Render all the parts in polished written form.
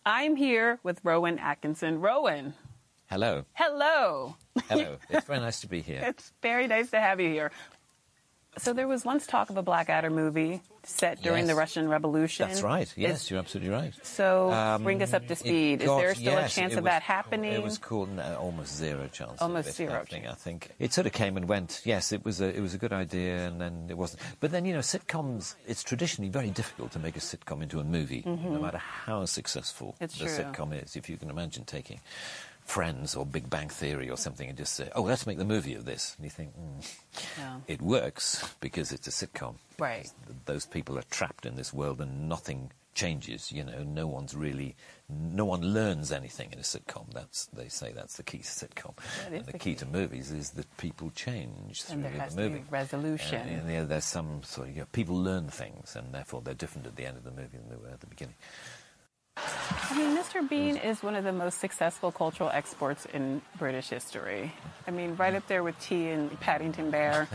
I'm here with Rowan Atkinson. Rowan. Hello. Hello. Hello. It's very nice to be here. It's very nice to have you here. So there was once talk of a Blackadder movie set during the Russian Revolution. That's right. Yes, you're absolutely right. So bring us up to speed. Is there still a chance of that happening? It was called almost zero chance. Almost zero happening, I think. It sort of came and went. Yes, it was a good idea, and then it wasn't. But then, sitcoms, it's traditionally very difficult to make a sitcom into a movie, no matter how successful the sitcom is. If you can imagine taking Friends or Big Bang Theory or something and just say, oh, let's make the movie of this. And you think, It works because it's a sitcom. Right. Those people are trapped in this world and nothing changes. No one learns anything in a sitcom. They say that's the key to sitcom. And the key to movies is that people change through the movie. And there has to be resolution. And there's some sort of, people learn things and therefore they're different at the end of the movie than they were at the beginning. I mean, Mr. Bean is one of the most successful cultural exports in British history. I mean, right up there with tea and Paddington Bear.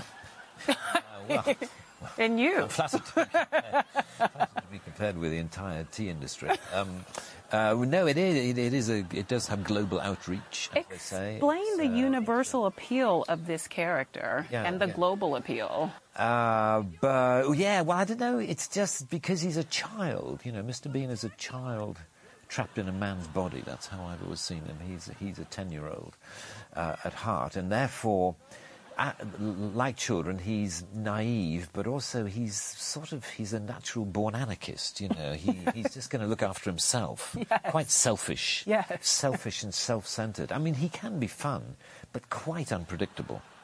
And you. I'm flattered to be compared with the entire tea industry. No, it does have global outreach, as they say. Explain the universal appeal of this character and the global appeal. I don't know. It's just because he's a child. Mr. Bean is a child trapped in a man's body. That's how I've always seen him. He's a 10-year-old at heart, and therefore, like children, he's naive, but also he's a natural-born anarchist. He's just going to look after himself. Yes. Quite selfish. Yes. Selfish and self-centered. I mean, he can be fun, but quite unpredictable.